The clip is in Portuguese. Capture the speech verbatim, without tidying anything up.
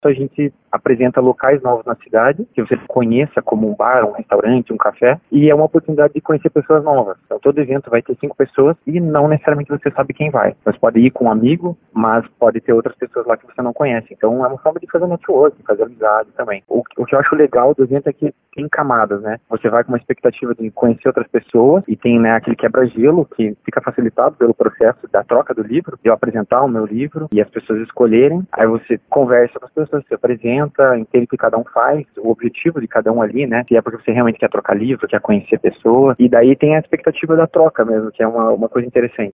a gente apresenta locais novos na cidade, que você conheça, como um bar, um restaurante, um café, e é uma oportunidade de conhecer pessoas novas. Então todo evento vai ter cinco pessoas e não necessariamente você sabe quem vai. Você pode ir com um amigo, mas pode ter outras pessoas lá que você não conhece. Então é uma forma de fazer network, fazer amizade também. O, o que eu acho legal do evento é que tem camadas, né? Você vai com uma expectativa de conhecer outras pessoas e tem, né, aquele quebra-gelo que fica facilitado pelo processo da troca do livro, de eu apresentar o meu livro e as pessoas escolherem. Aí você conversa com as pessoas, se apresenta, entende o que cada um faz, o objetivo de cada um ali, né? Se é porque você realmente quer trocar livro, quer conhecer pessoas. E daí tem a expectativa da troca mesmo, que é uma, uma coisa interessante.